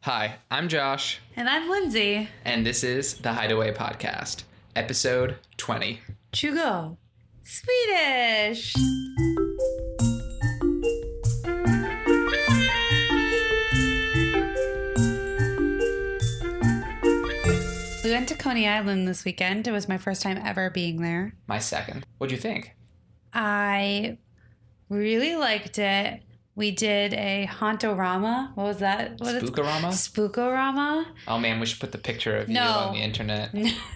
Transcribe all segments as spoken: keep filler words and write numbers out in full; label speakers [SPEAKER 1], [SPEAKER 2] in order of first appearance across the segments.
[SPEAKER 1] Hi, I'm Josh.
[SPEAKER 2] And I'm Lindsay.
[SPEAKER 1] And this is the Hideaway Podcast, episode twenty.
[SPEAKER 2] Chugo. Swedish. We went to Coney Island this weekend. It was my first time ever being there.
[SPEAKER 1] My second. What'd you think?
[SPEAKER 2] I really liked it. We did a Hauntorama. What was that? What
[SPEAKER 1] Spookorama?
[SPEAKER 2] Is Spookorama.
[SPEAKER 1] Oh man, we should put the picture of you
[SPEAKER 2] No.
[SPEAKER 1] on the internet.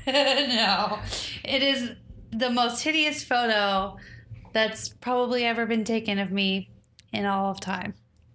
[SPEAKER 2] No. It is the most hideous photo that's probably ever been taken of me in all of time.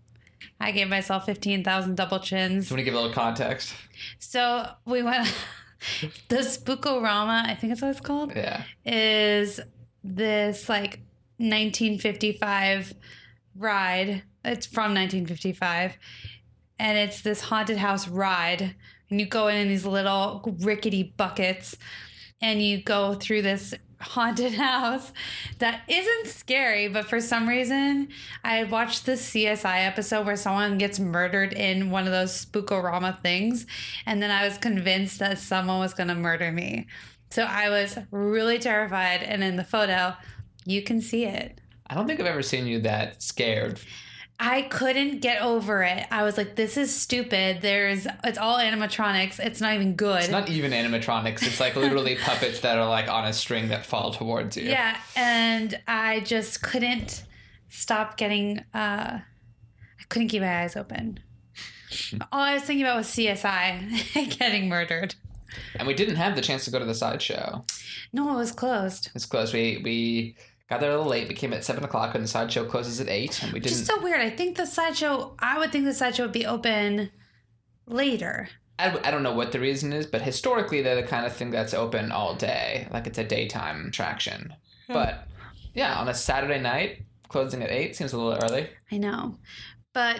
[SPEAKER 2] I gave myself fifteen thousand double chins.
[SPEAKER 1] Do you want to give a little context?
[SPEAKER 2] So we went... The Spookorama, I think that's what it's called,
[SPEAKER 1] Yeah.
[SPEAKER 2] is this like nineteen fifty-five ride. It's from nineteen fifty-five. And it's this haunted house ride. And you go in in these little rickety buckets. And you go through this haunted house that isn't scary. But for some reason, I had watched this C S I episode where someone gets murdered in one of those Spookorama things. And then I was convinced that someone was going to murder me. So I was really terrified. And in the photo, you can see it.
[SPEAKER 1] I don't think I've ever seen you that scared.
[SPEAKER 2] I couldn't get over it. I was like, this is stupid. There's, it's all animatronics. It's not even good.
[SPEAKER 1] It's not even animatronics. It's like literally puppets that are like on a string that fall towards you.
[SPEAKER 2] Yeah. And I just couldn't stop getting, uh, I couldn't keep my eyes open. All I was thinking about was C S I getting murdered.
[SPEAKER 1] And we didn't have the chance to go to the sideshow.
[SPEAKER 2] No, it was closed.
[SPEAKER 1] It's close. We, we got there a little late. We came at seven o'clock and the sideshow closes at eight. And we didn't.
[SPEAKER 2] Just so weird. I think the sideshow, I would think the sideshow would be open later.
[SPEAKER 1] I, I don't know what the reason is, but historically they're the kind of thing that's open all day. Like it's a daytime attraction.
[SPEAKER 2] Hmm.
[SPEAKER 1] But yeah, on a Saturday night, closing at eight seems a little early.
[SPEAKER 2] I know. But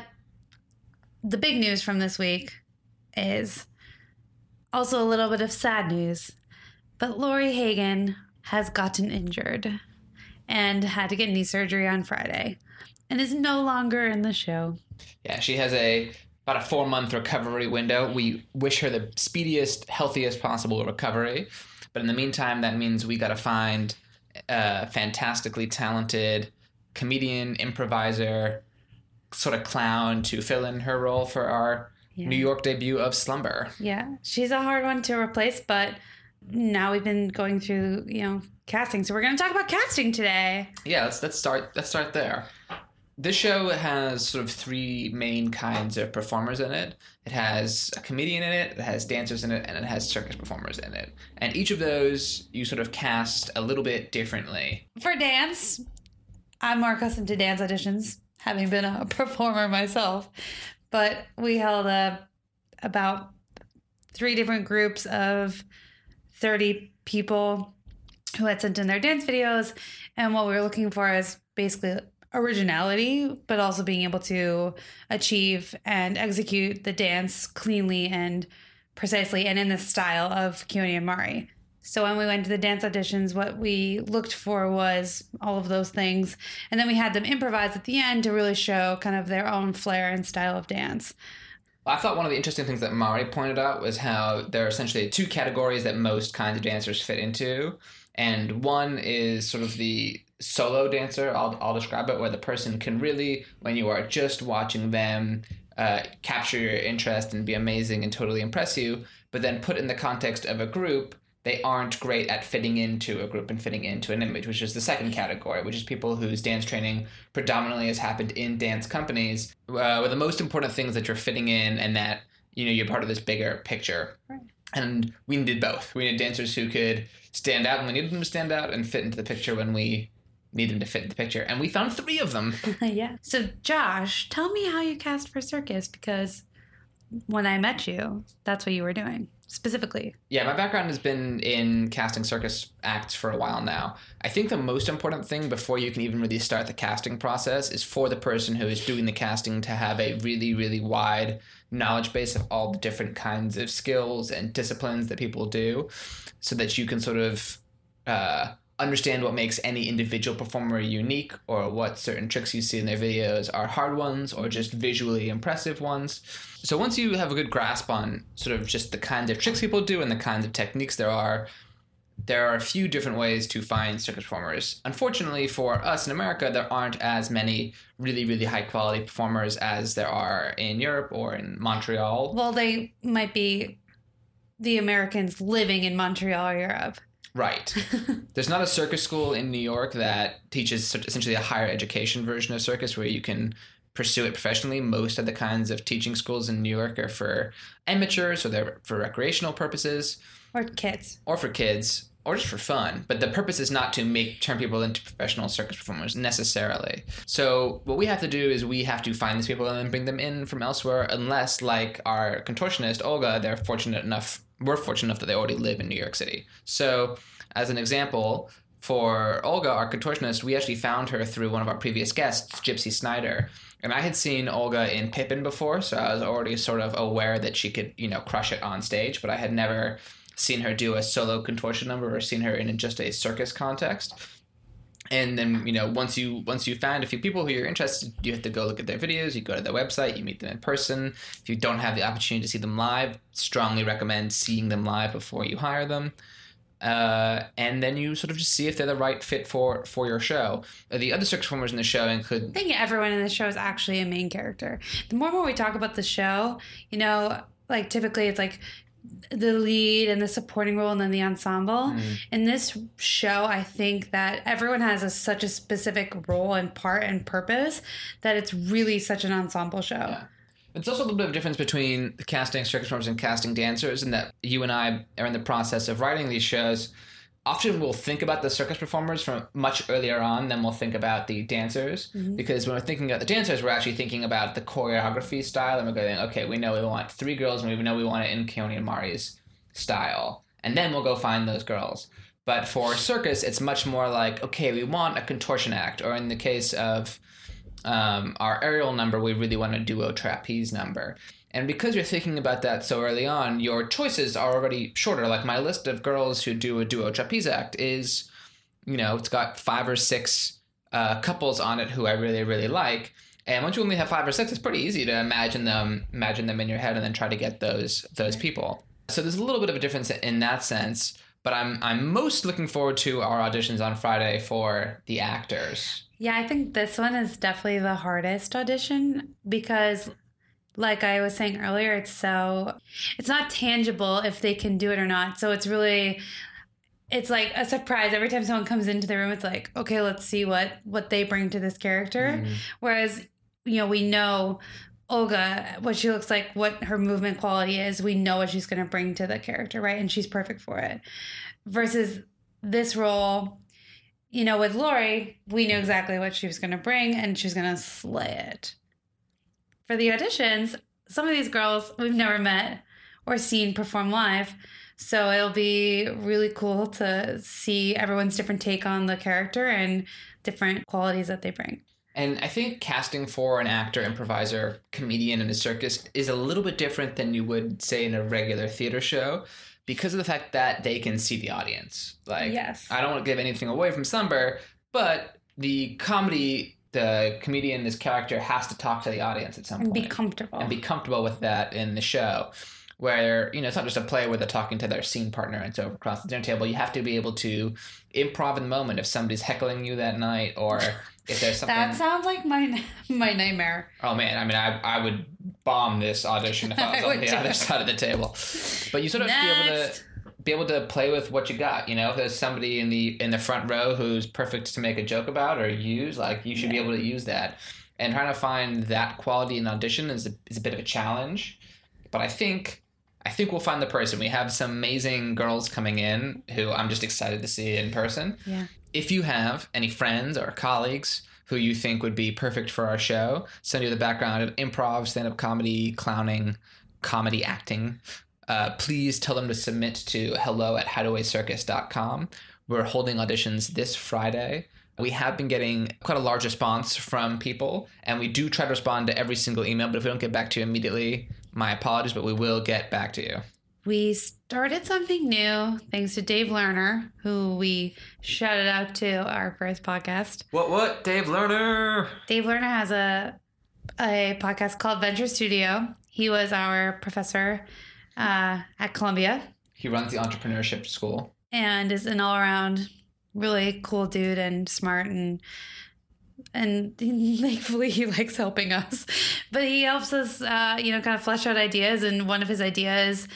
[SPEAKER 2] the big news from this week is also a little bit of sad news. But Lori Hagen has gotten injured and had to get knee surgery on Friday and is no longer in the show.
[SPEAKER 1] Yeah, she has a about a four-month recovery window. We wish her the speediest, healthiest possible recovery. But in the meantime, that means we got to find a fantastically talented comedian, improviser, sort of clown to fill in her role for our
[SPEAKER 2] Yeah.
[SPEAKER 1] New York debut of Slumber.
[SPEAKER 2] Yeah, she's a hard one to replace, but now we've been going through, you know, casting. So we're going to talk about casting today.
[SPEAKER 1] Yeah, let's let's start let's start there. This show has sort of three main kinds of performers in it. It has a comedian in it, it has dancers in it, and it has circus performers in it. And each of those you sort of cast a little bit differently.
[SPEAKER 2] For dance, I'm more accustomed to dance auditions, having been a performer myself. But we held a, about three different groups of thirty people who had sent in their dance videos. And what we were looking for is basically originality, but also being able to achieve and execute the dance cleanly and precisely and in the style of Keone and Mari. So when we went to the dance auditions, what we looked for was all of those things. And then we had them improvise at the end to really show kind of their own flair and style of dance.
[SPEAKER 1] I thought one of the interesting things that Mari pointed out was how there are essentially two categories that most kinds of dancers fit into. And one is sort of the solo dancer, I'll, I'll describe it, where the person can really, when you are just watching them, uh, capture your interest and be amazing and totally impress you. But then put in the context of a group, they aren't great at fitting into a group and fitting into an image, which is the second category, which is people whose dance training predominantly has happened in dance companies, uh, where the most important things that you're fitting in and that, you know, you're part of this bigger picture.
[SPEAKER 2] Right.
[SPEAKER 1] And we needed both. We needed dancers who could stand out when we needed them to stand out and fit into the picture when we need them to fit into the picture. And we found three of them.
[SPEAKER 2] Yeah. So Josh, tell me how you cast for circus, because when I met you, that's what you were doing. Specifically.
[SPEAKER 1] Yeah, my background has been in casting circus acts for a while now. I think the most important thing before you can even really start the casting process is for the person who is doing the casting to have a really, really wide knowledge base of all the different kinds of skills and disciplines that people do, so that you can sort of uh, understand what makes any individual performer unique, or what certain tricks you see in their videos are hard ones or just visually impressive ones. So once you have a good grasp on sort of just the kinds of tricks people do and the kinds of techniques there are, there are a few different ways to find circus performers. Unfortunately for us in America, there aren't as many really, really high quality performers as there are in Europe or in Montreal.
[SPEAKER 2] Well, they might be the Americans living in Montreal or Europe.
[SPEAKER 1] Right. There's not a circus school in New York that teaches essentially a higher education version of circus where you can pursue it professionally. Most of the kinds of teaching schools in New York are for amateurs, so they're for recreational purposes.
[SPEAKER 2] Or kids.
[SPEAKER 1] Or for kids, or just for fun. But the purpose is not to make turn people into professional circus performers necessarily. So what we have to do is we have to find these people and then bring them in from elsewhere, unless, like our contortionist, Olga, they're fortunate enough, we're fortunate enough that they already live in New York City. So as an example, for Olga, our contortionist, we actually found her through one of our previous guests, Gypsy Snyder. And I had seen Olga in Pippin before, so I was already sort of aware that she could, you know, crush it on stage, but I had never seen her do a solo contortion number or seen her in just a circus context. And then, you know, once you once you find a few people who you're interested, you have to go look at their videos, you go to their website, you meet them in person. If you don't have the opportunity to see them live, strongly recommend seeing them live before you hire them. Uh, and then you sort of just see if they're the right fit for, for your show. The other circus performers in the show include...
[SPEAKER 2] I think everyone in the show is actually a main character. The more and more we talk about the show, you know, like typically it's like the lead and the supporting role and then the ensemble. Mm. In this show, I think that everyone has a, such a specific role and part and purpose that it's really such an ensemble show.
[SPEAKER 1] Yeah. It's also a little bit of a difference between casting circus performers and casting dancers, in that you and I are in the process of writing these shows. Often we'll think about the circus performers from much earlier on than we'll think about the dancers. Mm-hmm. Because when we're thinking about the dancers, we're actually thinking about the choreography style. And we're going, okay, we know we want three girls and we know we want it in Keone and Mari's style. And then we'll go find those girls. But for circus, it's much more like, okay, we want a contortion act. Or in the case of um, our aerial number, we really want a duo trapeze number. And because you're thinking about that so early on, your choices are already shorter. Like my list of girls who do a duo trapeze act is, you know, it's got five or six uh, couples on it who I really, really like. And once you only have five or six, it's pretty easy to imagine them, imagine them in your head and then try to get those those people. So there's a little bit of a difference in that sense. But I'm I'm most looking forward to our auditions on Friday for the actors.
[SPEAKER 2] Yeah, I think this one is definitely the hardest audition because, like I was saying earlier, it's so, it's not tangible if they can do it or not. So it's really, it's like a surprise. Every time someone comes into the room, it's like, okay, let's see what, what they bring to this character. Mm. Whereas, you know, we know Olga, what she looks like, what her movement quality is. We know what she's going to bring to the character, right? And she's perfect for it. Versus this role, you know, with Lori, we knew exactly what she was going to bring and she was going to slay it. For the auditions, some of these girls we've never met or seen perform live. So it'll be really cool to see everyone's different take on the character and different qualities that they bring.
[SPEAKER 1] And I think casting for an actor, improviser, comedian in a circus is a little bit different than you would say in a regular theater show because of the fact that they can see the audience. Like,
[SPEAKER 2] yes.
[SPEAKER 1] I don't want to give anything away from Sunbur, but the comedy, the comedian, this character has to talk to the audience at some
[SPEAKER 2] and
[SPEAKER 1] point.
[SPEAKER 2] And be comfortable.
[SPEAKER 1] And be comfortable with that in the show. Where, you know, it's not just a play where they're talking to their scene partner and so across the dinner table. You have to be able to improv in the moment if somebody's heckling you that night or if there's something.
[SPEAKER 2] That sounds like my my nightmare.
[SPEAKER 1] Oh, man. I mean, I I would bomb this audition if I was I on the too. other side of the table. But you sort of have to be able to be able to play with what you got. You know, if there's somebody in the in the front row who's perfect to make a joke about or use, like, you should yeah. be able to use that. And trying to find that quality in audition is a, is a bit of a challenge. But I think... I think we'll find the person. We have some amazing girls coming in who I'm just excited to see in person.
[SPEAKER 2] Yeah.
[SPEAKER 1] If you have any friends or colleagues who you think would be perfect for our show, send you the background of improv, stand-up comedy, clowning, comedy acting, uh, please tell them to submit to hello at hideaway circus dot com. We're holding auditions this Friday. We have been getting quite a large response from people, and we do try to respond to every single email, but if we don't get back to you immediately, my apologies, but we will get back to you.
[SPEAKER 2] we started something new thanks to Dave Lerner, who we shouted out to our first podcast.
[SPEAKER 1] What, what? Dave Lerner?
[SPEAKER 2] Dave Lerner has a a podcast called Venture Studio. He was our professor uh, at Columbia.
[SPEAKER 1] He runs the entrepreneurship school.
[SPEAKER 2] And is an all-around really cool dude and smart, and and thankfully he likes helping us. But he helps us, uh, you know, kind of flesh out ideas. And one of his ideas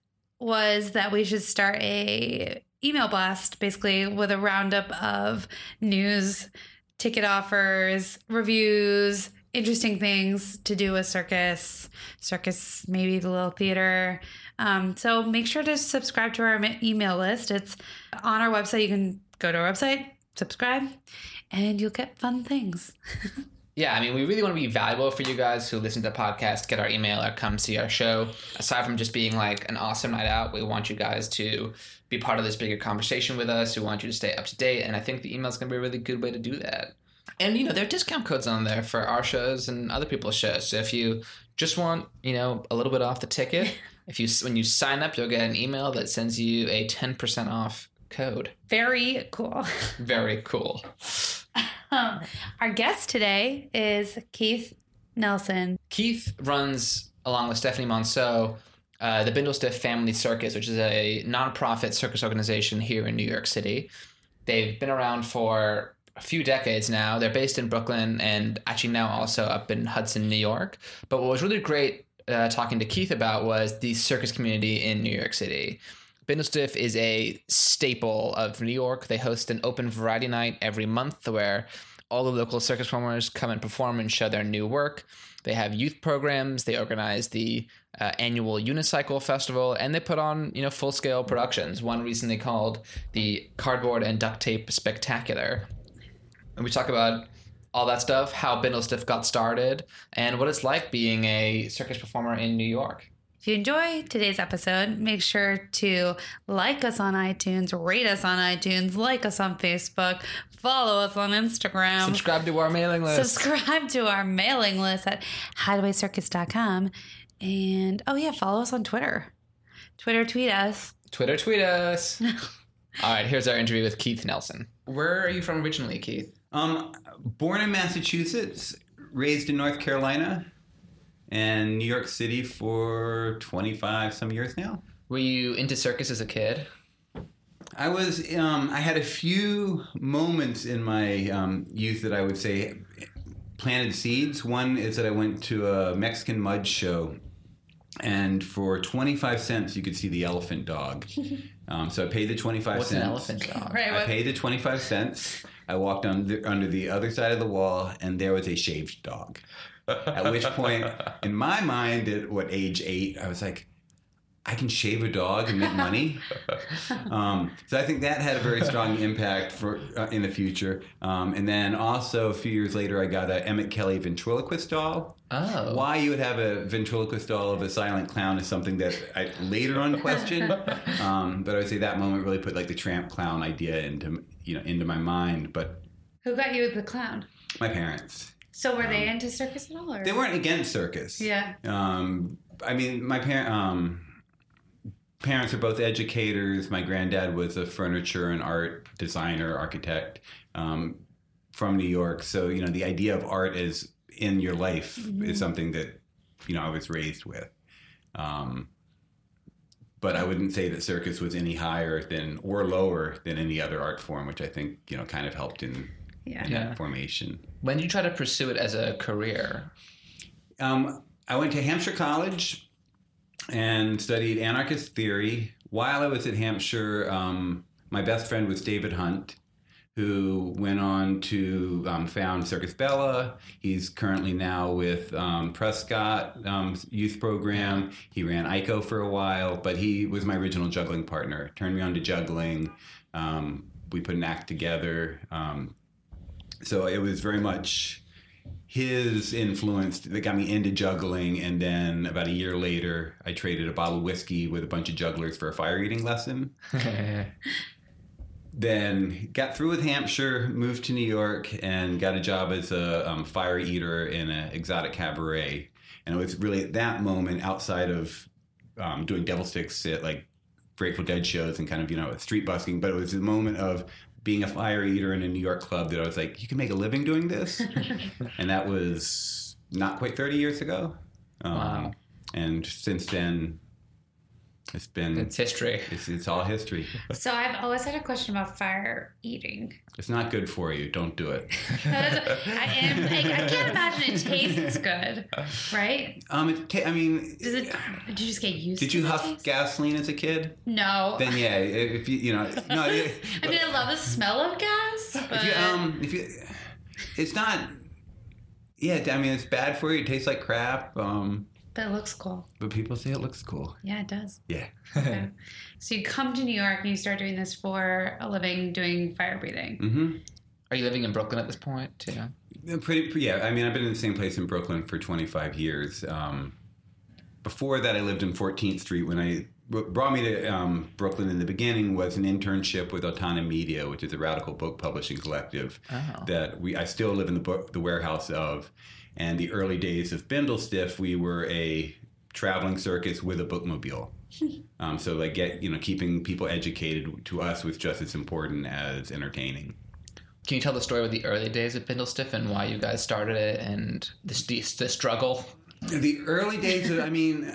[SPEAKER 2] was that we should start a email blast, basically with a roundup of news, ticket offers, reviews, interesting things to do with circus, circus, maybe the little theater. Um, so make sure to subscribe to our email list. It's on our website. You can go to our website, subscribe, and you'll get fun things.
[SPEAKER 1] Yeah, I mean, we really want to be valuable for you guys who listen to the podcast, get our email, or come see our show. Aside from just being like an awesome night out, we want you guys to be part of this bigger conversation with us. We want you to stay up to date, and I think the email is going to be a really good way to do that. And, you know, there are discount codes on there for our shows and other people's shows. So if you just want, you know, a little bit off the ticket, if you when you sign up, you'll get an email that sends you a ten percent off code.
[SPEAKER 2] Very cool.
[SPEAKER 1] Very cool.
[SPEAKER 2] Um, our guest today is Keith Nelson.
[SPEAKER 1] Keith runs, along with Stephanie Monceau, uh, the Bindlestiff Family Circus, which is a nonprofit circus organization here in New York City. They've been around for a few decades now. They're based in Brooklyn and actually now also up in Hudson, New York. But what was really great uh, talking to Keith about was the circus community in New York City. Bindlestiff is a staple of New York. They host an open variety night every month where all the local circus performers come and perform and show their new work. They have youth programs. They organize the uh, annual Unicycle Festival, and they put on, you know, full-scale productions. One recently called the Cardboard and Duct Tape Spectacular. And we talk about all that stuff, how Bindlestiff got started, and what it's like being a circus performer in New York.
[SPEAKER 2] If you enjoy today's episode, make sure to like us on iTunes, rate us on iTunes, like us on Facebook, follow us on Instagram.
[SPEAKER 1] Subscribe to our mailing list.
[SPEAKER 2] Subscribe to our mailing list at hideaway circus dot com. And, oh yeah, follow us on Twitter. Twitter tweet us.
[SPEAKER 1] Twitter tweet us. All right, here's our interview with Keith Nelson. Where are you from originally, Keith?
[SPEAKER 3] Um, born in Massachusetts, raised in North Carolina, and New York City for twenty-five some years now.
[SPEAKER 1] Were you into circus as a kid?
[SPEAKER 3] I was, um, I had a few moments in my um, youth that I would say planted seeds. One is that I went to a Mexican mud show, and for twenty-five cents you could see the elephant dog. Um, so I paid the twenty-five
[SPEAKER 1] What's
[SPEAKER 3] cents.
[SPEAKER 1] What's an elephant dog?
[SPEAKER 2] Right,
[SPEAKER 3] I paid the twenty-five cents. I walked under, under the other side of the wall, and there was a shaved dog. At which point, in my mind, at what, age eight, I was like, I can shave a dog and make money. Um, so I think that had a very strong impact for uh, in the future. Um, and then also a few years later, I got a Emmett Kelly ventriloquist doll.
[SPEAKER 1] Oh.
[SPEAKER 3] Why you would have a ventriloquist doll of a silent clown is something that I later on questioned. Um, but I would say that moment really put like the tramp clown idea into you know into my mind. But
[SPEAKER 2] Who got you the clown?
[SPEAKER 3] my parents.
[SPEAKER 2] So were they into circus at all? Or?
[SPEAKER 3] They weren't against circus.
[SPEAKER 2] Yeah.
[SPEAKER 3] Um, I mean, my parent. Um, Parents are both educators. My granddad was a furniture and art designer, architect um, from New York. So, you know, the idea of art is in your life mm-hmm. is something that, you know, I was raised with. Um, but I wouldn't say that circus was any higher than or lower than any other art form, which I think, you know, kind of helped in,
[SPEAKER 2] yeah.
[SPEAKER 3] in
[SPEAKER 1] Yeah.
[SPEAKER 3] that formation.
[SPEAKER 1] When did you try to pursue it as a career?
[SPEAKER 3] Um, I went to Hampshire College and studied anarchist theory. While I was at Hampshire, um, my best friend was David Hunt, who went on to um, found Circus Bella. He's currently now with um, Prescott um, Youth Program. He ran I C O for a while, but he was my original juggling partner. Turned me on to juggling. Um, we put an act together. Um, so it was very much his influence that got me into juggling, and then about a year later, I traded a bottle of whiskey with a bunch of jugglers for a fire eating lesson. Then got through with Hampshire, moved to New York, and got a job as a um, fire eater in an exotic cabaret. And it was really at that moment, outside of um, doing devil sticks at like Grateful Dead shows and kind of, you know, street busking. But it was a moment of being a fire eater in a New York club that I was like, you can make a living doing this. And that was not quite thirty years ago. Um,
[SPEAKER 1] Wow.
[SPEAKER 3] And since then, it's been...
[SPEAKER 1] It's history.
[SPEAKER 3] It's, it's all history.
[SPEAKER 2] So I've always had a question about fire eating.
[SPEAKER 3] It's not good for you. Don't do it.
[SPEAKER 2] That's- I, am, like, I can't imagine it tastes good, right?
[SPEAKER 3] Um, it ta- I mean...
[SPEAKER 2] Does it? Did you just get used
[SPEAKER 3] Did
[SPEAKER 2] to
[SPEAKER 3] you
[SPEAKER 2] the
[SPEAKER 3] huff
[SPEAKER 2] taste?
[SPEAKER 3] gasoline as a kid?
[SPEAKER 2] No.
[SPEAKER 3] Then yeah, if you you know no.
[SPEAKER 2] I mean, I love the smell of gas, but
[SPEAKER 3] If you um if you, it's not. Yeah, I mean it's bad for you. It tastes like crap. Um,
[SPEAKER 2] but it looks cool.
[SPEAKER 3] but people say it looks cool.
[SPEAKER 2] Yeah, it does.
[SPEAKER 3] Yeah.
[SPEAKER 2] Okay. So you come to New York and you start doing this for a living, doing fire breathing.
[SPEAKER 3] Mm-hmm.
[SPEAKER 1] Are you living in Brooklyn at this point too?
[SPEAKER 3] Pretty. Yeah. I mean, I've been in the same place in Brooklyn for twenty-five years. Um, before that, I lived in fourteenth Street. When I what brought me to um, Brooklyn in the beginning was an internship with Otana Media, which is a radical book publishing collective
[SPEAKER 1] Oh.
[SPEAKER 3] that we I still live in the book the warehouse of. And the early days of Bindlestiff, we were a traveling circus with a bookmobile. um, so like get you know keeping people educated to us was just as important as entertaining.
[SPEAKER 1] Can you tell the story of the early days of Bindlestiff and why you guys started it and the, the, the struggle?
[SPEAKER 3] The early days of, I mean,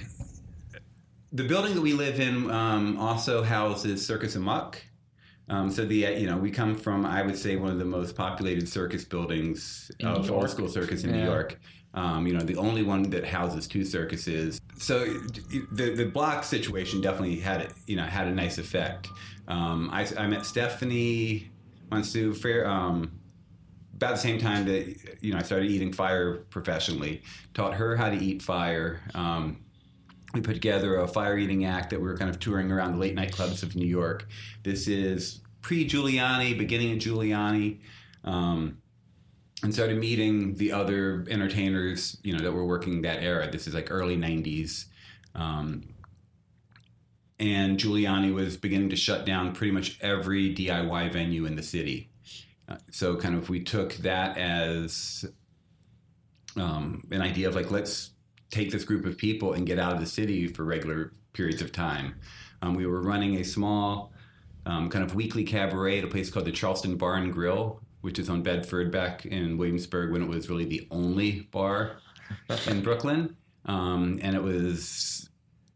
[SPEAKER 3] the building that we live in um, also houses Circus Amok. Um, so the you know we come from I would say one of the most populated circus buildings
[SPEAKER 1] In
[SPEAKER 3] of
[SPEAKER 1] New
[SPEAKER 3] old
[SPEAKER 1] York?
[SPEAKER 3] school circus in
[SPEAKER 1] Yeah.
[SPEAKER 3] New York. Um, you know the only one that houses two circuses. So the the block situation definitely had it you know had a nice effect. Um, I, I met Stephanie Mansu fair um, about the same time that you know I started eating fire professionally. Taught her how to eat fire. Um, We put together a fire eating act that we were kind of touring around the late night clubs of New York. This is pre-Giuliani, beginning of Giuliani, um, and started meeting the other entertainers, you know, that were working that era. This is like early nineties. Um, and Giuliani was beginning to shut down pretty much every D I Y venue in the city. Uh, so kind of we took that as um, an idea of like, let's take this group of people and get out of the city for regular periods of time. Um, we were running a small um, kind of weekly cabaret at a place called the Charleston Bar and Grill, which is on Bedford back in Williamsburg when it was really the only bar in Brooklyn. Um, and it was,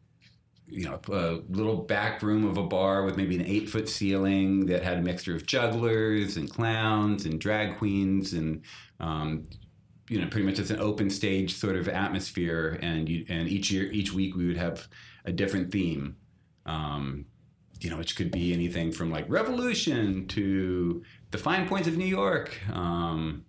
[SPEAKER 3] you know, a little back room of a bar with maybe an eight-foot ceiling that had a mixture of jugglers and clowns and drag queens and um, you know, pretty much it's an open stage sort of atmosphere, and you, and each year, each week, we would have a different theme, um, you know, which could be anything from like revolution to the fine points of New York, um,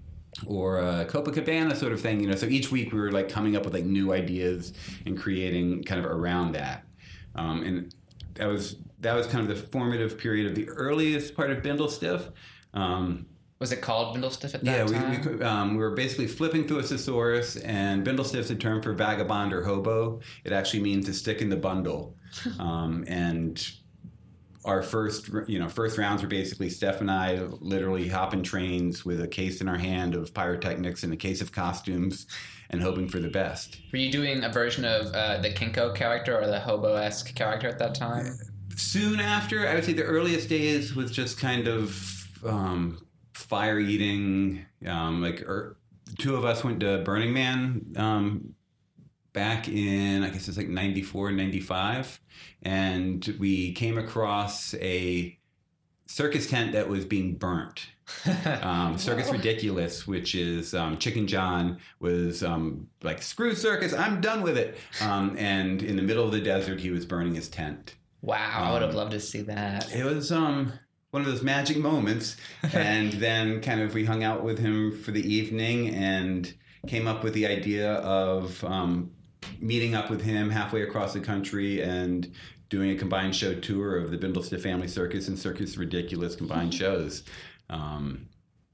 [SPEAKER 3] or a Copacabana sort of thing, you know. So each week we were like coming up with like new ideas and creating kind of around that, um, and that was that was kind of the formative period of the earliest part of Bindlestiff. Um,
[SPEAKER 1] Was it called Bindlestiff at that
[SPEAKER 3] Yeah, we,
[SPEAKER 1] time?
[SPEAKER 3] we, could- um, we were basically flipping through a thesaurus, and Bindlestiff's a term for vagabond or hobo. It actually means to stick in the bundle. um, and our first, you know, first rounds were basically Steph and I literally hopping trains with a case in our hand of pyrotechnics and a case of costumes, and hoping for the best.
[SPEAKER 1] Were you doing a version of uh, the Kinko character or the hobo-esque character at that time?
[SPEAKER 3] Soon after, I would say the earliest days was just kind of um, fire eating. Um, like er, two of us went to Burning Man um, back in, I guess it's like ninety-four, ninety-five. And we came across a circus tent that was being burnt. um, Circus Ridiculous, which is um, Chicken John, was um, like, screw circus, I'm done with it. Um, and in the middle of the desert, he was burning his tent.
[SPEAKER 1] Wow, I would have
[SPEAKER 3] Um,
[SPEAKER 1] loved to see that.
[SPEAKER 3] It was um, one of those magic moments. And then kind of we hung out with him for the evening and came up with the idea of um, meeting up with him halfway across the country and doing a combined show tour of the Bindlestiff Family Circus and Circus Ridiculous combined shows. Um,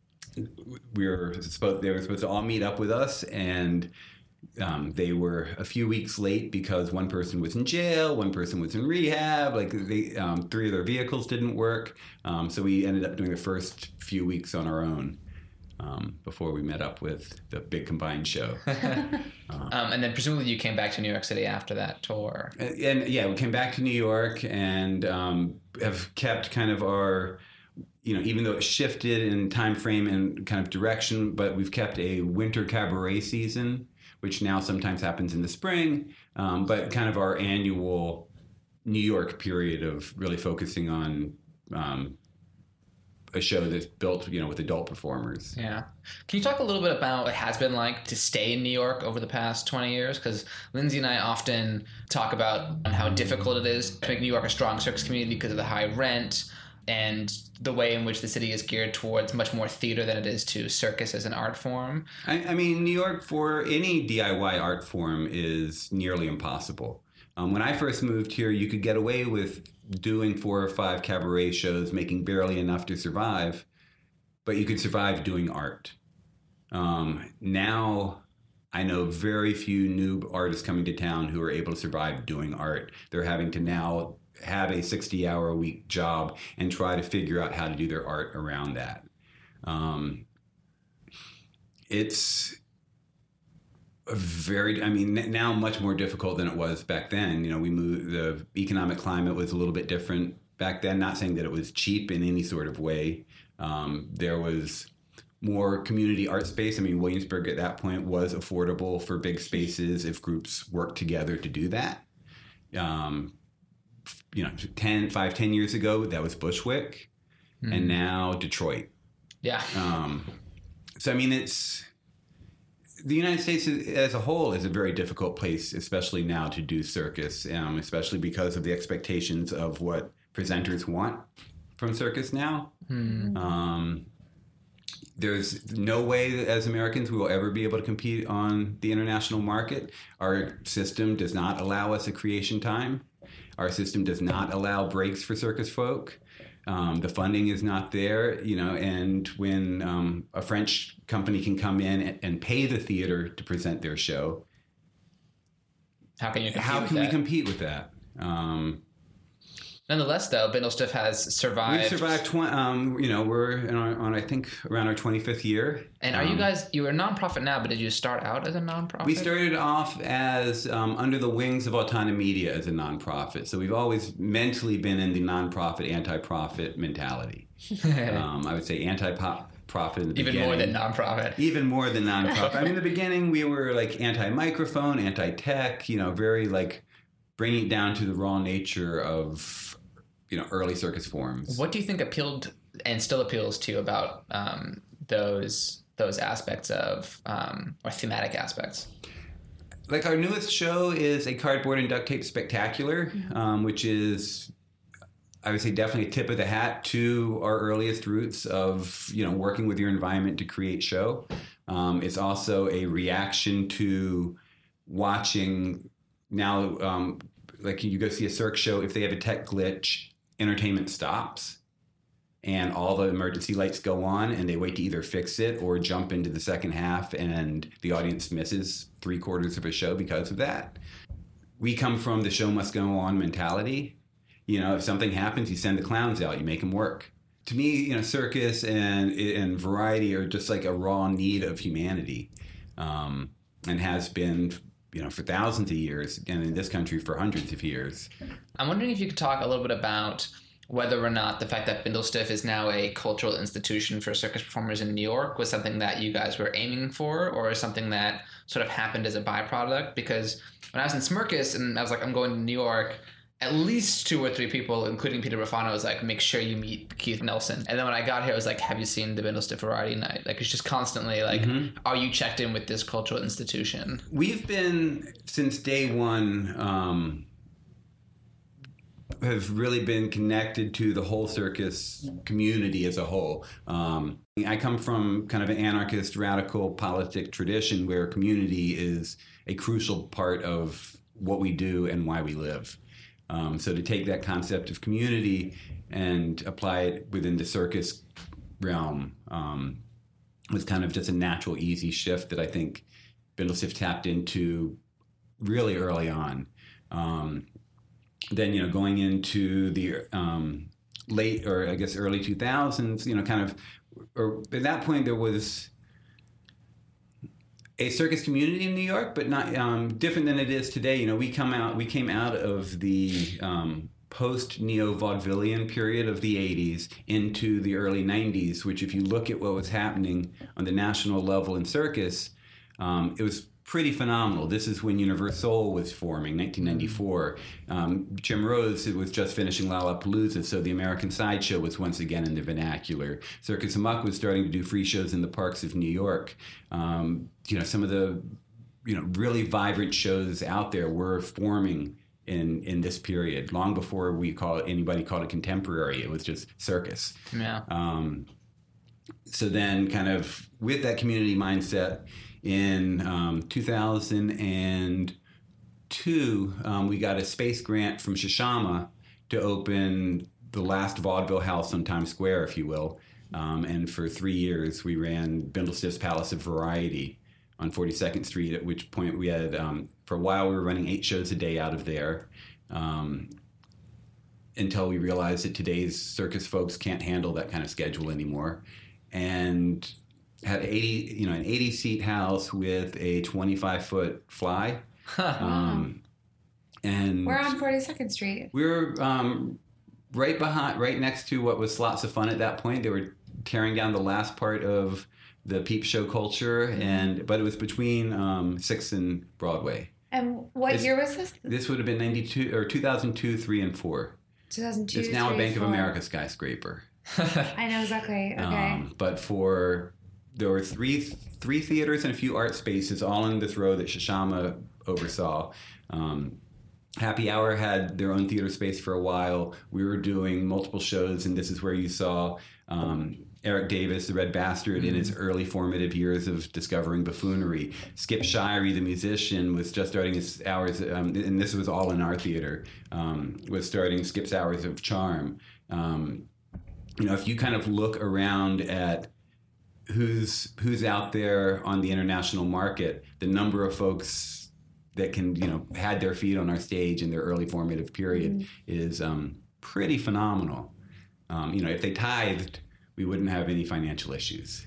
[SPEAKER 3] we were supposed they were supposed to all meet up with us, and um, they were a few weeks late because one person was in jail, one person was in rehab. Like they, um, three of their vehicles didn't work, um, so we ended up doing the first few weeks on our own. um, before we met up with the big combined show.
[SPEAKER 1] um, and then presumably you came back to New York City after that tour.
[SPEAKER 3] And, and yeah, we came back to New York and um, have kept kind of our, you know, even though it shifted in time frame and kind of direction, but we've kept a winter cabaret season, which now sometimes happens in the spring, um, but kind of our annual New York period of really focusing on um, a show that's built, you know, with adult performers.
[SPEAKER 1] Yeah. Can you talk a little bit about what it has been like to stay in New York over the past twenty years? Because Lindsay and I often talk about how difficult it is to make New York a strong circus community because of the high rent and the way in which the city is geared towards much more theater than it is to circus as an art form.
[SPEAKER 3] I, I mean, New York for any D I Y art form is nearly impossible. Um, when I first moved here, you could get away with doing four or five cabaret shows, making barely enough to survive, but you could survive doing art. Um, now, I know very few new artists coming to town who are able to survive doing art. They're having to now have a sixty-hour-a-week job and try to figure out how to do their art around that. Um, it's a very, I mean, now much more difficult than it was back then. You know, we moved, the economic climate was a little bit different back then, not saying that it was cheap in any sort of way. Um, there was more community art space. I mean, Williamsburg at that point was affordable for big spaces if groups worked together to do that. Um, you know, ten, five, ten years ago, that was Bushwick, mm. and now Detroit.
[SPEAKER 1] Yeah.
[SPEAKER 3] Um, so, I mean, it's, the United States as a whole is a very difficult place, especially now to do circus, um, especially because of the expectations of what presenters want from circus now.
[SPEAKER 1] Mm.
[SPEAKER 3] Um, there's no way that as Americans we will ever be able to compete on the international market. Our system does not allow us a creation time. Our system does not allow breaks for circus folk. Um, the funding is not there, you know, and when um, a French company can come in and, and pay the theater to present their show,
[SPEAKER 1] how can you compete
[SPEAKER 3] how
[SPEAKER 1] with
[SPEAKER 3] can
[SPEAKER 1] that?
[SPEAKER 3] we compete with that? Um,
[SPEAKER 1] Nonetheless, though, Bindlestiff has survived.
[SPEAKER 3] We've survived. Tw- um, you know, we're in our, on I think around our twenty-fifth year.
[SPEAKER 1] And are
[SPEAKER 3] um,
[SPEAKER 1] you guys? You are a nonprofit now, but did you start out as a nonprofit?
[SPEAKER 3] We started off as um, under the wings of Autonomy Media as a nonprofit. So we've always mentally been in the nonprofit, anti-profit mentality. um, I would say anti-profit in the
[SPEAKER 1] Even
[SPEAKER 3] beginning.
[SPEAKER 1] more than nonprofit.
[SPEAKER 3] Even more than nonprofit. I mean, in the beginning, we were like anti-microphone, anti-tech. You know, very like bringing it down to the raw nature of, you know, early circus forms.
[SPEAKER 1] What do you think appealed and still appeals to you about um, those those aspects of um, or thematic aspects?
[SPEAKER 3] Like our newest show is a cardboard and duct tape spectacular, um, which is, I would say, definitely a tip of the hat to our earliest roots of, you know, working with your environment to create show. Um, it's also a reaction to watching now, um, like you go see a Cirque show, if they have a tech glitch, entertainment stops and all the emergency lights go on and they wait to either fix it or jump into the second half and the audience misses three quarters of a show because of that. We come from the show must go on mentality. You know, if something happens, you send the clowns out, you make them work. To me, you know, circus and, and variety are just like a raw need of humanity, um, and has been, you know, for thousands of years, and in this country for hundreds of years.
[SPEAKER 1] I'm wondering if you could talk a little bit about whether or not the fact that Bindlestiff is now a cultural institution for circus performers in New York was something that you guys were aiming for, or something that sort of happened as a byproduct. Because when I was in Smirkus and I was like, I'm going to New York, at least two or three people, including Peter Ruffano, was like, make sure you meet Keith Nelson. And then when I got here, I was like, have you seen the Bindlestiff Variety Night? Like, it's just constantly like, mm-hmm. Are you checked in with this cultural institution?
[SPEAKER 3] We've been, since day one, um, have really been connected to the whole circus community as a whole. Um, I come from kind of an anarchist, radical politic tradition where community is a crucial part of what we do and why we live. Um, so to take that concept of community and apply it within the circus realm um, was kind of just a natural, easy shift that I think Bindlestiff tapped into really early on. Um, then, you know, going into the um, late or I guess early two thousands, you know, kind of or at that point there was a circus community in New York, but not um, different than it is today. You know, we come out, we came out of the um, post-neo-vaudevillian period of the eighties into the early nineties, which if you look at what was happening on the national level in circus, um, it was pretty phenomenal. This is when Universal was forming, nineteen ninety-four. Um, Jim Rose was just finishing Lollapalooza, so the American Sideshow was once again in the vernacular. Circus Amok was starting to do free shows in the parks of New York. Um, you know, some of the you know really vibrant shows out there were forming in in this period, long before we call it anybody called it contemporary. It was just circus.
[SPEAKER 1] Yeah.
[SPEAKER 3] Um, so then, kind of with that community mindset. In um, two thousand two, um, we got a space grant from Shishama to open the last vaudeville house on Times Square, if you will. Um, and for three years, we ran Bindlestiff's Palace of Variety on forty-second Street, at which point we had, um, for a while, we were running eight shows a day out of there. Um, until we realized that today's circus folks can't handle that kind of schedule anymore. And had eighty, you know, an eighty seat house with a twenty-five foot fly, um, and
[SPEAKER 2] we're on forty-second Street.
[SPEAKER 3] We were um, right behind, right next to what was Slots of Fun at that point. They were tearing down the last part of the peep show culture, and but it was between um, Sixth and Broadway.
[SPEAKER 2] And what
[SPEAKER 3] this,
[SPEAKER 2] year was this?
[SPEAKER 3] This would have been ninety-two or two thousand two, three, and four.
[SPEAKER 2] two thousand two.
[SPEAKER 3] It's now
[SPEAKER 2] three,
[SPEAKER 3] a Bank
[SPEAKER 2] four.
[SPEAKER 3] of America skyscraper.
[SPEAKER 2] I know exactly. Okay,
[SPEAKER 3] um, but for There were three three theaters and a few art spaces all in this row that Shishama oversaw. Um, Happy Hour had their own theater space for a while. We were doing multiple shows, and this is where you saw um, Eric Davis, the Red Bastard, mm-hmm. in his early formative years of discovering buffoonery. Skip Shirey, the musician, was just starting his hours, um, and this was all in our theater, um, was starting Skip's Hours of Charm. Um, you know, if you kind of look around at who's who's out there on the international market, the number of folks that can, you know, had their feet on our stage in their early formative period mm-hmm. is um, pretty phenomenal. Um, you know, if they tithed, we wouldn't have any financial issues.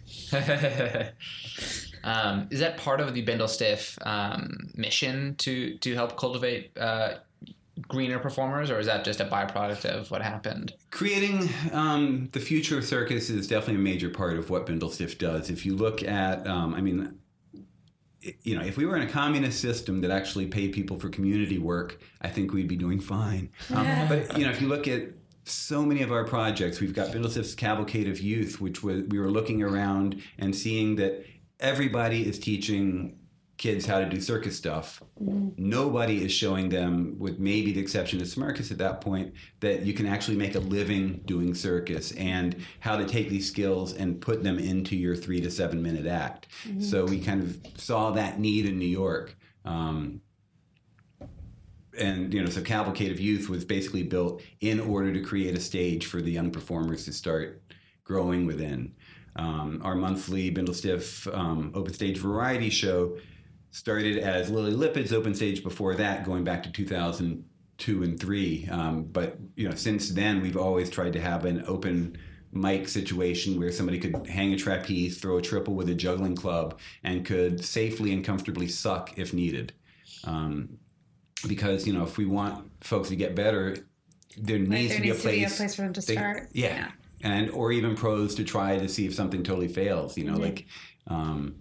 [SPEAKER 1] um, is that part of the Bindlestiff um, mission to to help cultivate uh, greener performers, or is that just a byproduct of what happened?
[SPEAKER 3] Creating um, the future of circus is definitely a major part of what Bindlestiff does. If you look at, um, I mean, you know, if we were in a communist system that actually paid people for community work, I think we'd be doing fine. Um, but, you know, if you look at so many of our projects, we've got Bindlestiff's Cavalcade of Youth, which was, we were looking around and seeing that everybody is teaching kids how to do circus stuff. Mm-hmm. Nobody is showing them, with maybe the exception of Smirkus at that point, that you can actually make a living doing circus and how to take these skills and put them into your three to seven minute act. Mm-hmm. So we kind of saw that need in New York. Um, and, you know, so Cavalcade of Youth was basically built in order to create a stage for the young performers to start growing within. Um, our monthly Bindlestiff um, Open Stage Variety show started as Lily Lipid's open stage before that, going back to two thousand two and three. Um, but, you know, since then, we've always tried to have an open mic situation where somebody could hang a trapeze, throw a triple with a juggling club, and could safely and comfortably suck if needed. Um, because, you know, if we want folks to get better, there needs,
[SPEAKER 2] right, there
[SPEAKER 3] to,
[SPEAKER 2] needs
[SPEAKER 3] be a
[SPEAKER 2] to
[SPEAKER 3] place,
[SPEAKER 2] be a place for them to
[SPEAKER 3] they,
[SPEAKER 2] start.
[SPEAKER 3] Yeah.
[SPEAKER 2] yeah.
[SPEAKER 3] And, or even pros to try to see if something totally fails, you know, mm-hmm. like, um,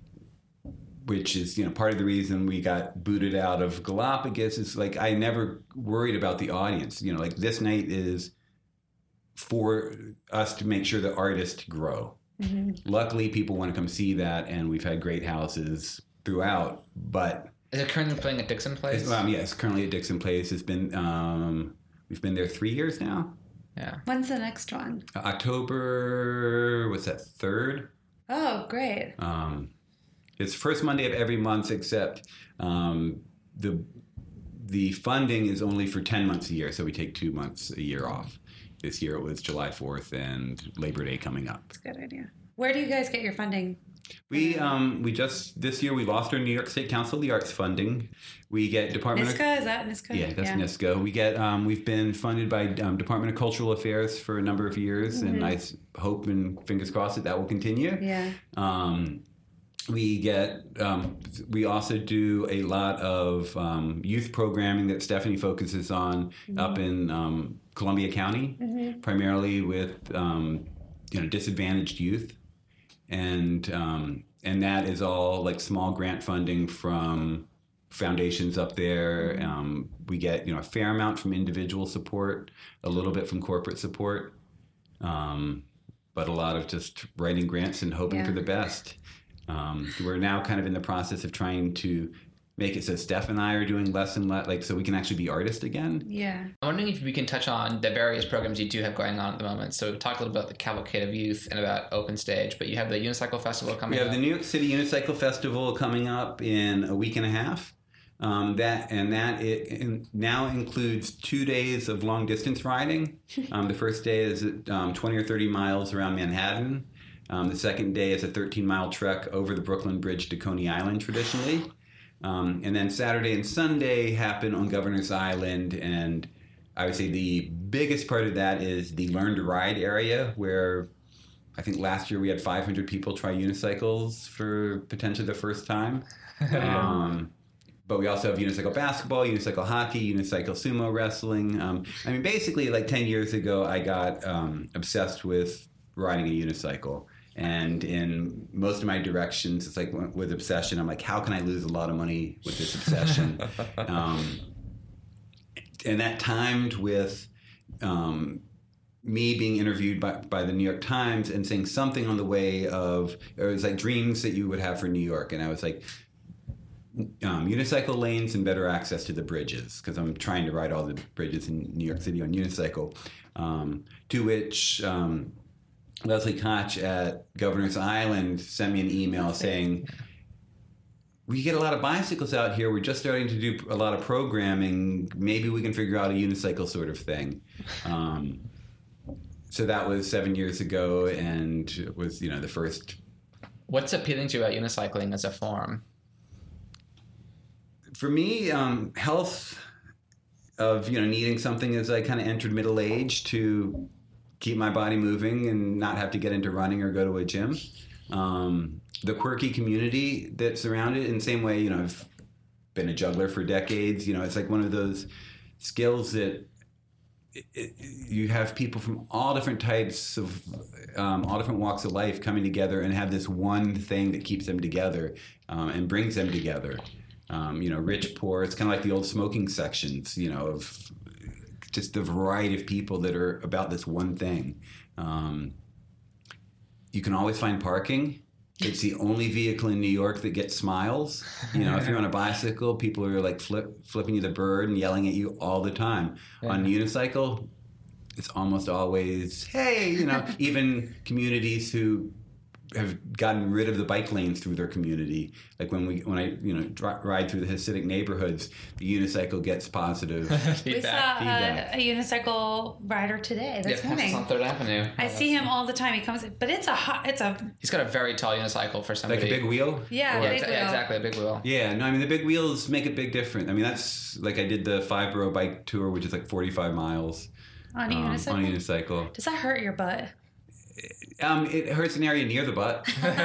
[SPEAKER 3] which is, you know, part of the reason we got booted out of Galapagos is, like, I never worried about the audience. You know, like, this night is for us to make sure the artists grow. Mm-hmm. Luckily, people want to come see that, and we've had great houses throughout, but...
[SPEAKER 1] Is it currently playing at Dixon Place?
[SPEAKER 3] Um, yes, currently at Dixon Place. It's been, um, we've been there three years now.
[SPEAKER 1] Yeah.
[SPEAKER 2] When's the next one?
[SPEAKER 3] Uh, October, what's that, third?
[SPEAKER 2] Oh, great.
[SPEAKER 3] Um, it's first Monday of every month, except um, the the funding is only for ten months a year, so we take two months a year off. This year it was July fourth and Labor Day coming up.
[SPEAKER 2] That's a good idea. Where do you guys get your funding?
[SPEAKER 3] We um we just this year we lost our New York State Council of the Arts funding. We get Department
[SPEAKER 2] N I S C A, is that N I S C A?
[SPEAKER 3] Yeah, that's N I S C A. We get um, we've been funded by um, Department of Cultural Affairs for a number of years, mm-hmm. and I s- hope and fingers crossed that that will continue.
[SPEAKER 2] Yeah.
[SPEAKER 3] Um, we get um, we also do a lot of um, youth programming that Stephanie focuses on mm-hmm. up in um, Columbia County, mm-hmm. primarily with um, you know disadvantaged youth, and um, and that is all like small grant funding from foundations up there. Um, we get you know a fair amount from individual support, a little bit from corporate support, um, but a lot of just writing grants and hoping yeah. for the best. Um, we're now kind of in the process of trying to make it so Steph and I are doing less and less, like so we can actually be artists again.
[SPEAKER 2] Yeah.
[SPEAKER 1] I'm wondering if we can touch on the various programs you do have going on at the moment. So we've talked a little about the Cavalcade of Youth and about Open Stage, but you have the Unicycle Festival coming up.
[SPEAKER 3] We have
[SPEAKER 1] up.
[SPEAKER 3] the New York City Unicycle Festival coming up in a week and a half. Um, that and that it in, now includes two days of long distance riding. Um, the first day is um, twenty or thirty miles around Manhattan. Um, the second day is a thirteen mile trek over the Brooklyn Bridge to Coney Island traditionally. Um, and then Saturday and Sunday happen on Governor's Island. And I would say the biggest part of that is the Learn to Ride area, where I think last year we had five hundred people try unicycles for potentially the first time. Um, But we also have unicycle basketball, unicycle hockey, unicycle sumo wrestling. Um, I mean, basically, like ten years ago, I got um, obsessed with riding a unicycle. And in most of my directions, it's like with obsession, I'm like, how can I lose a lot of money with this obsession? um, and that timed with um, me being interviewed by, by the New York Times and saying something on the way of, it was like dreams that you would have for New York. And I was like, Um, unicycle lanes and better access to the bridges, because I'm trying to ride all the bridges in New York City on unicycle. Um, to which um, Leslie Koch at Governor's Island sent me an email saying, we get a lot of bicycles out here. We're just starting to do a lot of programming. Maybe we can figure out a unicycle sort of thing. Um, so that was seven years ago, and it was, you know, the first.
[SPEAKER 1] What's appealing to you about unicycling as a form?
[SPEAKER 3] For me, um, health of, you know, needing something as I kind of entered middle age to keep my body moving and not have to get into running or go to a gym. Um, the quirky community that's around it, in the same way, you know, I've been a juggler for decades. You know, it's like one of those skills that it, it, you have people from all different types of, um, all different walks of life coming together and have this one thing that keeps them together um, and brings them together. Um, you know, rich, poor. It's kind of like the old smoking sections, you know, of just the variety of people that are about this one thing. Um, you can always find parking. It's the only vehicle in New York that gets smiles. You know, if you're on a bicycle, people are like flip, flipping you the bird and yelling at you all the time. Yeah. On a unicycle, it's almost always, hey, you know, even communities who have gotten rid of the bike lanes through their community. Like when we, when I, you know, dri- ride through the Hasidic neighborhoods, the unicycle gets positive feedback.
[SPEAKER 2] We saw
[SPEAKER 3] feedback.
[SPEAKER 2] A, a unicycle rider today this
[SPEAKER 1] yeah,
[SPEAKER 2] morning.
[SPEAKER 1] on Third Avenue.
[SPEAKER 2] I
[SPEAKER 1] oh,
[SPEAKER 2] see him all the time. He comes, but it's a hot, it's a.
[SPEAKER 1] He's got a very tall unicycle for somebody.
[SPEAKER 3] Like a big wheel?
[SPEAKER 2] Yeah,
[SPEAKER 1] yeah,
[SPEAKER 2] big
[SPEAKER 1] exa-
[SPEAKER 2] wheel.
[SPEAKER 1] yeah, exactly, a big wheel.
[SPEAKER 3] Yeah, no, I mean, the big wheels make a big difference. I mean, that's, like I did the five borough bike tour, which is like forty-five miles.
[SPEAKER 2] On a
[SPEAKER 3] um,
[SPEAKER 2] unicycle?
[SPEAKER 3] On a unicycle.
[SPEAKER 2] Does that hurt your butt?
[SPEAKER 3] Um, it hurts an area near the butt.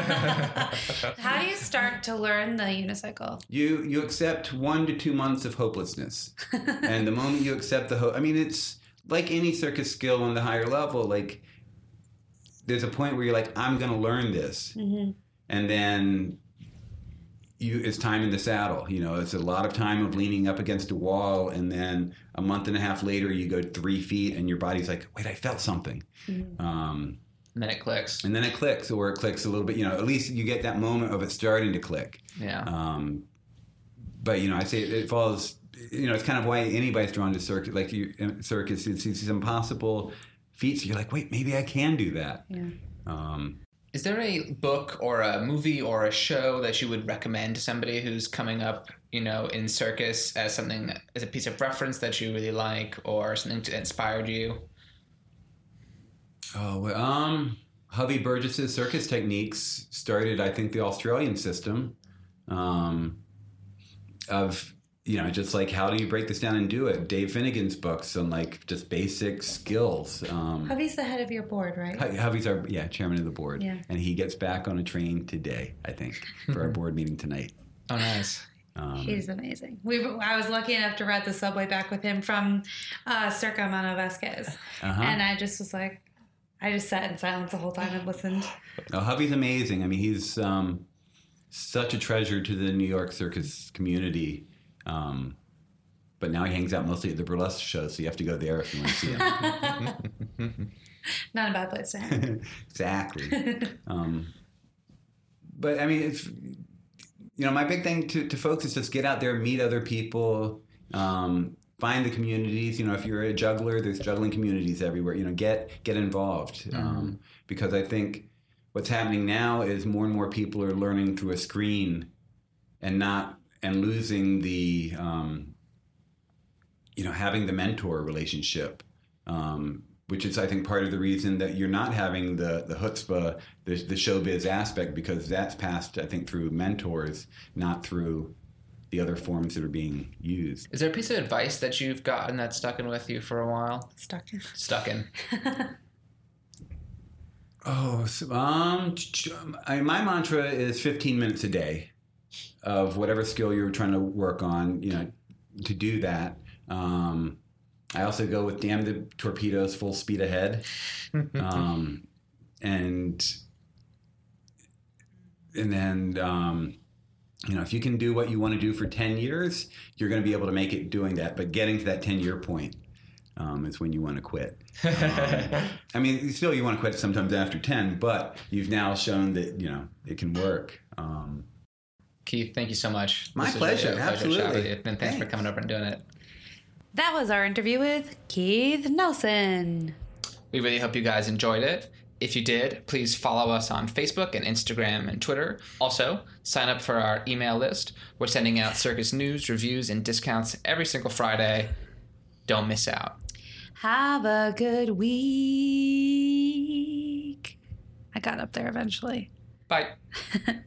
[SPEAKER 2] How do you start to learn the unicycle?
[SPEAKER 3] You you accept one to two months of hopelessness, and the moment you accept the hope, I mean, it's like any circus skill on the higher level. Like, there's a point where you're like, I'm going to learn this, mm-hmm. and then you it's time in the saddle. You know, it's a lot of time of leaning up against a wall, and then a month and a half later, you go three feet, and your body's like, wait, I felt something. Mm-hmm. Um,
[SPEAKER 1] And then it clicks.
[SPEAKER 3] And then it clicks, or it clicks a little bit. You know, at least you get that moment of it starting to click.
[SPEAKER 1] Yeah.
[SPEAKER 3] Um, but, you know, I say it, it falls, you know, it's kind of why anybody's drawn to circus. Like, you, circus, it's these impossible feats. You're like, wait, maybe I can do that.
[SPEAKER 2] Yeah.
[SPEAKER 3] Um,
[SPEAKER 1] Is there a book or a movie or a show that you would recommend to somebody who's coming up, you know, in circus as something, as a piece of reference that you really like, or something that inspired you?
[SPEAKER 3] Oh, well, um, Hovey Burgess's circus techniques started, I think, the Australian system um, of, you know, just like how do you break this down and do it? Dave Finnegan's books on like just basic skills. Um,
[SPEAKER 2] Hovey's the head of your board, right?
[SPEAKER 3] Hovey's our, yeah, chairman of the board.
[SPEAKER 2] Yeah.
[SPEAKER 3] And he gets back on a train today, I think, for our board meeting tonight.
[SPEAKER 1] Oh, nice.
[SPEAKER 3] Um,
[SPEAKER 2] He's amazing. We, I was lucky enough to ride the subway back with him from uh, Circa Mano Vasquez.
[SPEAKER 3] Uh-huh.
[SPEAKER 2] And I just was like, I just sat in silence the whole time and listened.
[SPEAKER 3] Oh, Hovey's amazing. I mean, he's um, such a treasure to the New York circus community. Um, but now he hangs out mostly at the burlesque shows, so you have to go there if you want to see him.
[SPEAKER 2] Not a bad place to hang.
[SPEAKER 3] Exactly. um, but, I mean, it's... You know, my big thing to, to folks is just get out there, meet other people, um, find the communities. You know, if you're a juggler, there's juggling communities everywhere. You know, get get involved. Mm-hmm. Um, because I think what's happening now is more and more people are learning through a screen and not, and losing the, um, you know, having the mentor relationship. Um which is, I think, part of the reason that you're not having the, the chutzpah, the, the showbiz aspect, because that's passed, I think, through mentors, not through the other forms that are being used.
[SPEAKER 1] Is there a piece of advice that you've gotten that's stuck in with you for a while?
[SPEAKER 2] Stuck in.
[SPEAKER 1] Stuck in.
[SPEAKER 3] oh, so, um, I, my mantra is fifteen minutes a day of whatever skill you're trying to work on, you know, to do that. Um, I also go with damn the torpedoes, full speed ahead. um, and and then, um, you know, if you can do what you want to do for ten years, you're going to be able to make it doing that. But getting to that ten-year point um, is when you want to quit. Um, I mean, still you want to quit sometimes after ten, but you've now shown that, you know, it can work. Um,
[SPEAKER 1] Keith, thank you so much.
[SPEAKER 3] My
[SPEAKER 1] This
[SPEAKER 3] pleasure,
[SPEAKER 1] really a pleasure
[SPEAKER 3] absolutely.
[SPEAKER 1] chatting with you. And thanks,
[SPEAKER 3] Thanks
[SPEAKER 1] for coming over and doing it.
[SPEAKER 2] That was our interview with Keith Nelson.
[SPEAKER 1] We really hope you guys enjoyed it. If you did, please follow us on Facebook and Instagram and Twitter. Also, sign up for our email list. We're sending out circus news, reviews, and discounts every single Friday. Don't miss out.
[SPEAKER 2] Have a good week. I got up there eventually.
[SPEAKER 1] Bye.